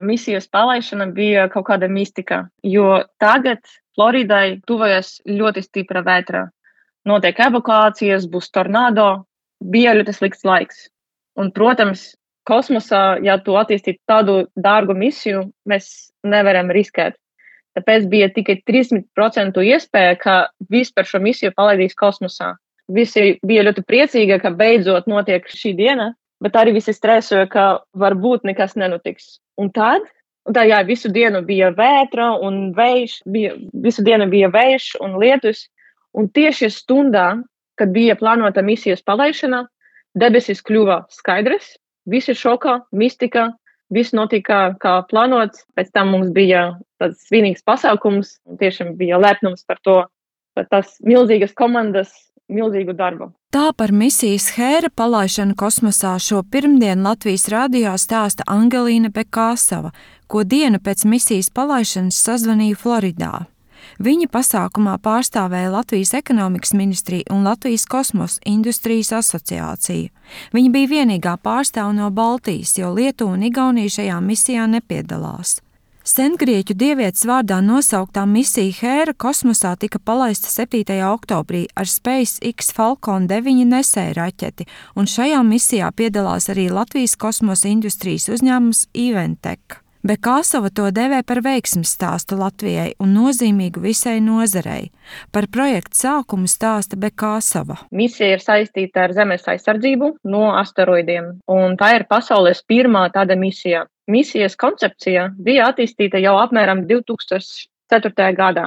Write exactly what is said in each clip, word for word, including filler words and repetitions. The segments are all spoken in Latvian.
misijas palaišana bija kaut kāda mistika, jo tagad Floridai tuvojas ļoti stipra vētra. Notiek evakuācijas, būs tornado, bija ļoti slikts laiks. Un, protams, kosmosā, ja tu attīstītu tādu dārgu misiju, mēs nevaram riskēt. Tāpēc bija tikai trīsdesmit procenti iespēja, ka vispār šo misiju palaidīs kosmosā. Visi bija ļoti priecīgi, ka beidzot notiek šī diena, bet arī visi stresoja, ka varbūt nekas nenotiks. Un tad, un tā, jā, visu dienu bija vētra un vējš, bija, visu dienu bija vējš un lietus. Un tieši stundā, kad bija plānota misijas palaišana, debesis kļuva skaidrs, visi šokā, mistika, viss notika kā plānots. Pēc tam mums bija tāds svinīgs pasākums, un tiešām bija lepnums par to, par tās milzīgas komandas, milzīgu darbu. Tā par misijas Hēra palaišanu kosmosā šo pirmdienu Latvijas radio stāsta Angelīna Bekāsava, ko dienu pēc misijas palaišanas sazvanīja Floridā. Viņa pasākumā pārstāvēja Latvijas ekonomikas ministriju un Latvijas kosmosa industrijas asociāciju. Viņa bija vienīgā pārstāve no Baltijas, jo Lietuva un Igaunija šajā misijā nepiedalās. Sengrieķu dievietes vārdā nosauktā misija Hēra kosmosā tika palaista septītajā oktobrī ar SpaceX Falcon deviņi nesēju raķeti, un šajā misijā piedalās arī Latvijas kosmosa industrijas uzņēmums Eventec. Bekāsava to devē par veiksmes stāstu Latvijai un nozīmīgu visai nozarei. Par projektu sākumu stāsta Bekāsava. Misija ir saistīta ar Zemes aizsardzību no asteroidiem, un tā ir pasaules pirmā tāda misija. Misijas koncepcija bija attīstīta jau apmēram divi tūkstoši ceturtajā gadā.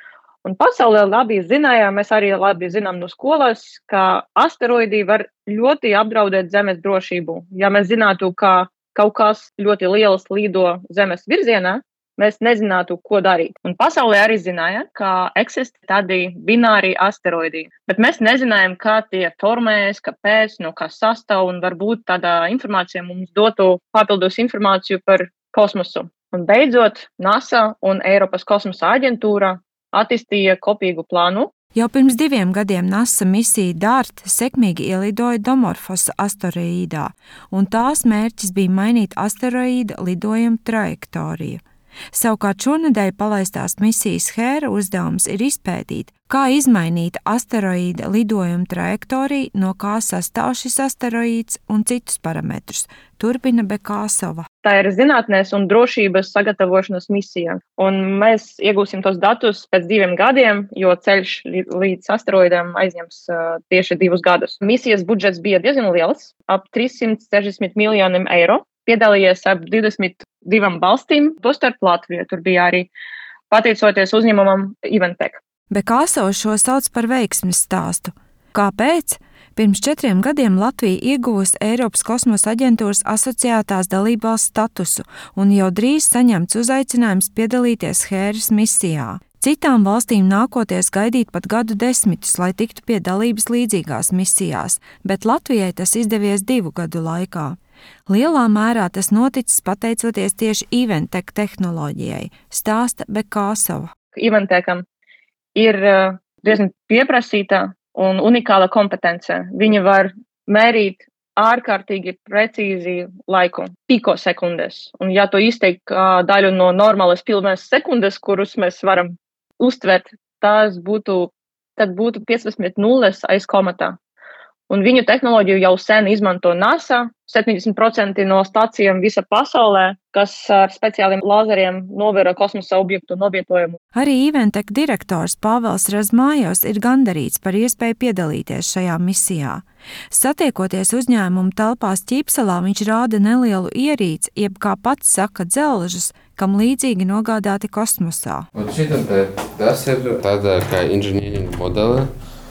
Un pasaulē labi zinājām, mēs arī labi zinām no skolas, ka asteroidi var ļoti apdraudēt Zemes drošību. Ja mēs zinātu, ka kaut kas ļoti liels lido Zemes virzienā, mēs nezinātu, ko darīt. Un pasaulē arī zināja, ka eksistē tādi bināri asteroidi. Bet mēs nezinājām, kā tie formējas, kāpēc, no kā sastāv, un varbūt tāda informācija mums dotu papildus informāciju par kosmosu. Un beidzot, NASA un Eiropas kosmosa aģentūra attīstīja kopīgu plānu. Jau pirms diviem gadiem NASA misija DART sekmīgi ielidoja Dimorfosa asteroīdā, un tās mērķis bija mainīt asteroīda lidojuma trajektoriju. Savukārt šonedēļ palaistās misijas Hēra uzdevums ir izpētīt, kā izmainīt asteroīda lidojuma trajektoriju, no kā sastāv šis asteroīds un citus parametrus, turpina Bekāsava. Tā ir zinātnes un drošības sagatavošanas misija, un mēs iegūsim tos datus pēc diviem gadiem, jo ceļš līdz asteroīdam aizņems uh, tieši divus gadus. Misijas budžets bija diezgan liels, ap trīssimt sešdesmit miljoniem eiro. Piedalījies ap divdesmit divām valstīm, tostarp Latvija. Tur bija arī pateicoties uzņēmumam Eventec. Bekāsava šo sauc par veiksmes stāstu. Kāpēc? Pirms četriem gadiem Latvija ieguvusi Eiropas kosmosa aģentūras asociētās dalībvalsts statusu un jau drīz saņemts uzaicinājums piedalīties Hēras misijā. Citām valstīm nākoties gaidīt pat gadu desmitus, lai tiktu pie dalības līdzīgās misijās, bet Latvijai tas izdevies divu gadu laikā. Lielā mērā tas noticis pateicoties tieši Eventec tehnoloģijai, stāsta Bekāsava. Eventecam ir uh, diezgan pieprasīta un unikāla kompetence. Viņi var mērīt ārkārtīgi precīzi laiku, pikosekundes. Un ja to izteikt kā daļu no normālas pilnas sekundes, kurus mēs varam uztvert, tas būtu, tad būtu piecdesmit nulles aiz komatā. Un viņu tehnoloģiju jau sen izmanto NASA, septiņdesmit procenti no stacijām visa pasaulē, kas ar speciāliem lazeriem novēro kosmosa objektu novietojumu. Arī Eventec direktors Pāvels Razmājos ir gandarīts par iespēju piedalīties šajā misijā. Satiekoties uzņēmumu telpās Ķīpsalā, viņš rāda nelielu ierīci, jeb kā pats saka dzelžus, kam līdzīgi nogādāti kosmosā. Un šitam te, tas ir tāda kā inženīringa modele.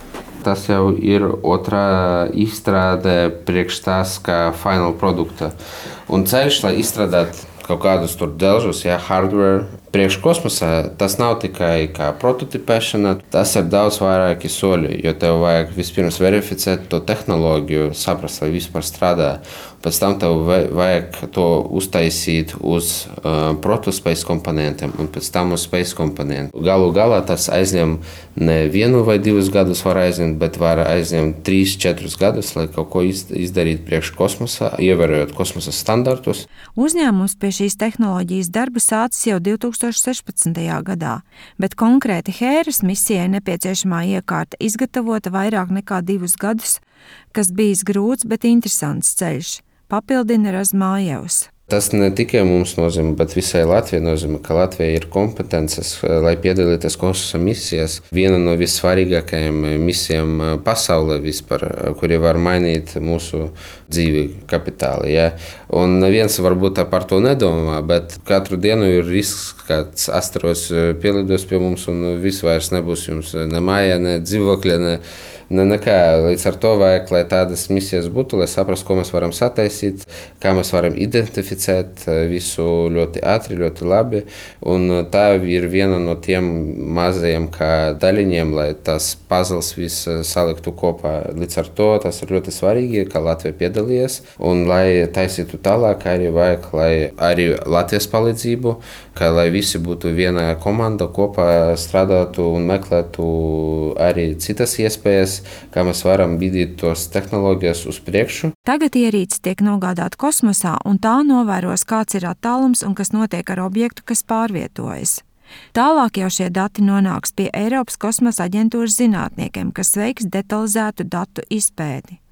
Tas jau ir otrā izstrāde priekš tās kā final produkta. Un ceļš, lai izstrādātu kaut kādus tur dzelžus, jā, hardware, Priekškosmosā tas nav tikai kā prototipēšana, tas ir daudz vairāki soļi, jo tev vajag vispirms verificēt to tehnoloģiju, saprast, vai vispār strādā. Pēc tam tev vajag to uztaisīt uz uh, protospējas komponentiem un pēc tam uz spējas komponentiem. Galu galā tas aizņem ne vienu vai divus gadus, var aizņemt, bet var aizņemt trīs, četrus gadus, lai kaut ko izdarītu priekš kosmosā, ievērojot kosmosa standartus. Uzņēmums pie šīs tehnoloģijas darba sācis jau divi tūkstoši sešpadsmitajā gadā, bet konkrēti Hēras misijai nepieciešamā iekārta izgatavota vairāk nekā divus gadus, kas bijis grūts, bet interesants ceļš, papildina Razmājevs. Tas ne tikai mums nozīmē, bet visai Latvijai nozīmē, ka Latvija ir kompetences, lai piedalīties kosmosa misijās. Viena no vissvarīgākajām misijām pasaulē vispār, kuri var mainīt mūsu dzīvi kapitāli. Ja? Un neviens varbūt par to nedomā, bet katru dienu ir risks, ka asteroids pielidos pie mums un viss vairs nebūs jums ne mājā, ne dzīvokļa, ne, ne nekā. Līdz ar to vajag, lai tādas misijas būtu, lai saprastu, ko mēs varam sataisīt, kā mēs varam identificēt visu ļoti ātri, ļoti labi. Un tā ir viena no tiem mazajiem daļiņiem, lai tas puzzles viss saliktu kopā. Līdz ar to tas ir ļoti svarīgi, ka Latvija piedalījies. Un lai taisītu tālāk, arī vajag, lai arī Latvijas palīdzību, ka lai visi būtu viena komanda, kopā strādātu un meklētu arī citas iespējas, kā mēs varam bīdīt tos tehnoloģijas uz priekšu. Tagad ierīce tiek nogādāta kosmosā, un tā novēros, kāds ir attālums un kas notiek ar objektu, kas pārvietojas. Tālāk jau šie dati nonāks pie Eiropas kosmosa aģentūras zinātniekiem, kas veiks detalizētu datu izpēti.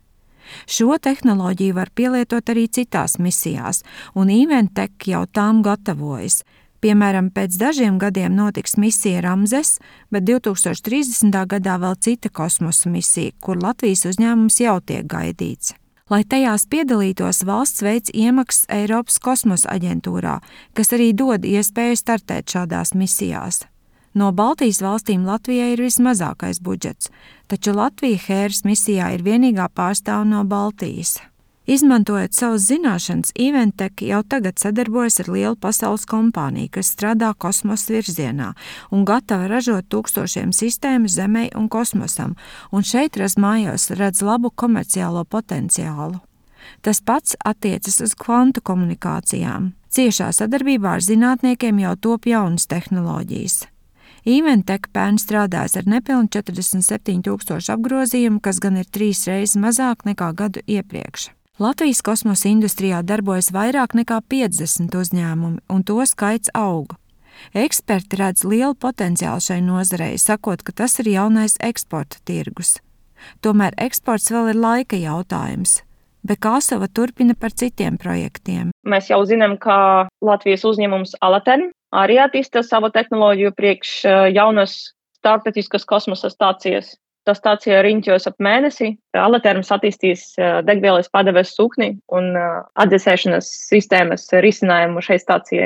Šo tehnoloģiju var pielietot arī citās misijās, un Eventec jau tām gatavojas. Piemēram, pēc dažiem gadiem notiks misija Ramzes, bet divi tūkstoši trīsdesmitā gadā vēl cita kosmosa misija, kur Latvijas uzņēmums jau tiek gaidīts. Lai tajās piedalītos, valsts veic iemaksas Eiropas kosmosa aģentūrā, kas arī dod iespēju startēt šādās misijās. No Baltijas valstīm Latvijai ir vismazākais budžets, taču Latvija Hēras misijā ir vienīgā pārstāve no Baltijas. Izmantojot savas zināšanas, Eventec jau tagad sadarbojas ar lielu pasaules kompāniju, kas strādā kosmosa virzienā un gatava ražot tūkstošiem sistēmu Zemei un kosmosam, un šeit Razmājevs redz labu komerciālo potenciālu. Tas pats attiecas uz kvantu komunikācijām. Ciešā sadarbībā ar zinātniekiem jau top jaunas tehnoloģijas. Eventec pērn strādājas ar nepilnu četrdesmit septiņu tūkstošu apgrozījumu, kas gan ir trīs reizes mazāk nekā gadu iepriekš. Latvijas kosmosa industrijā darbojas vairāk nekā piecdesmit uzņēmumi, un to skaits aug. Eksperti redz lielu potenciālu šai nozarei, sakot, ka tas ir jaunais eksporta tirgus. Tomēr eksports vēl ir laika jautājums. Bekāsova turpina par citiem projektiem. Mēs jau zinām, ka Latvijas uzņēmums Alatern arī attīsta savu tehnoloģiju priekš jaunas starptautiskas kosmosa stācijas. Tā stācija riņķos ap mēnesi. Alaterms attīstīs degvielas padeves sūkni un atdzesēšanas sistēmas risinājumu šai stācijai.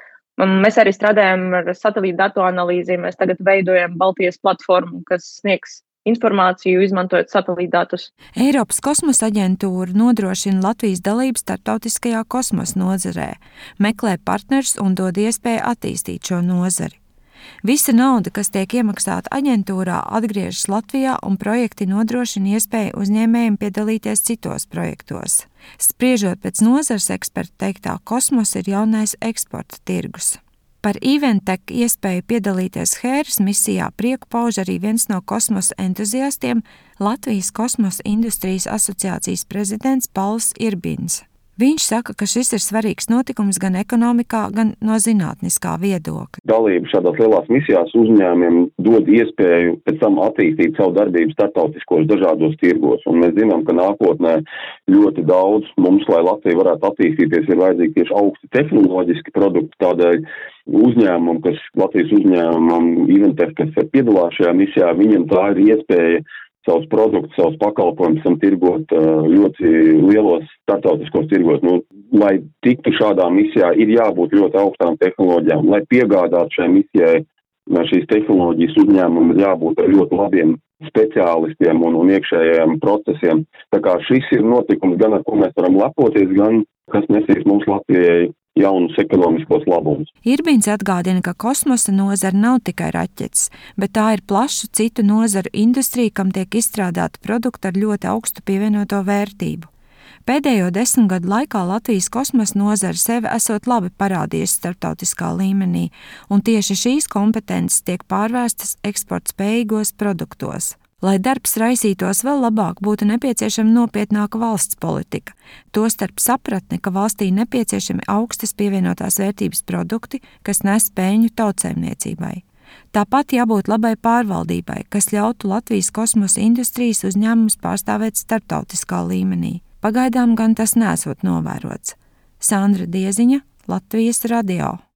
Mēs arī strādājam ar satelītu datu analīzi. Mēs tagad veidojam Baltijas platformu, kas sniegs informāciju, izmantojot satelītu datus. Eiropas kosmosa aģentūra nodrošina Latvijas dalību starptautiskajā kosmosa nozarē, meklē partners un dod iespēju attīstīt šo nozari. Visa nauda, kas tiek iemaksāta aģentūrā, atgriežas Latvijā un projekti nodrošina iespēju uzņēmējiem piedalīties citos projektos. Spriežot pēc nozares ekspertu teiktā, kosmos ir jaunais eksporta tirgus. Par Eventec iespēju piedalīties Hēras misijā prieku pauž arī viens no kosmosa entuziastiem, Latvijas kosmosa industrijas asociācijas prezidents Pauls Irbins. Viņš saka, ka šis ir svarīgs notikums gan ekonomikā, gan no zinātniskā viedokļa. Dalība šādās lielās misijās uzņēmumiem dod iespēju pēc tam attīstīt savu darbību starptautiskos dažādos tirgos. Un mēs zinām, ka nākotnē ļoti daudz mums, lai Latvija varētu attīstīties, ir vajadzīgi tieši augsti tehnoloģiski produkti. Tādēļ uzņēmumam, kas Latvijas uzņēmumam Eventec, kas piedalās šajā misijā, viņam tā ir iespēja savus produktus, savus pakalpojumus un tirgot ļoti lielos starptautiskos tirgos. Nu, lai tiktu šādā misijā, ir jābūt ļoti augstām tehnoloģijām. Lai piegādātu šai misijai šīs tehnoloģijas uzņēmumam, ir jābūt ļoti labiem speciālistiem un, un iekšējiem procesiem. Tā kā šis ir notikums gan ar ko mēs varam lepoties, gan kas nesīs mums Latvijai jaunus ekonomiskos labumus. Irbīns atgādina, ka kosmosa nozara nav tikai raķetes, bet tā ir plašu citu nozaru industrija, kam tiek izstrādāti produkti ar ļoti augstu pievienoto vērtību. Pēdējo desmit gadu laikā Latvijas kosmosa nozara sevi esot labi parādījusi starptautiskā līmenī, un tieši šīs kompetences tiek pārvērstas eksportspējīgos produktos. Lai darbs raisītos vēl labāk, būtu nepieciešama nopietnāka valsts politika, tostarp sapratne, ka valstī nepieciešami augstas pievienotās vērtības produkti, kas nes peļņu tautsēmniecībai. Tāpat jābūt labai pārvaldībai, kas ļautu Latvijas kosmosa industrijas uzņēmumus pārstāvēt starptautiskā līmenī. Pagaidām gan tas nesot novērots. Sandra Dieziņa, Latvijas radio.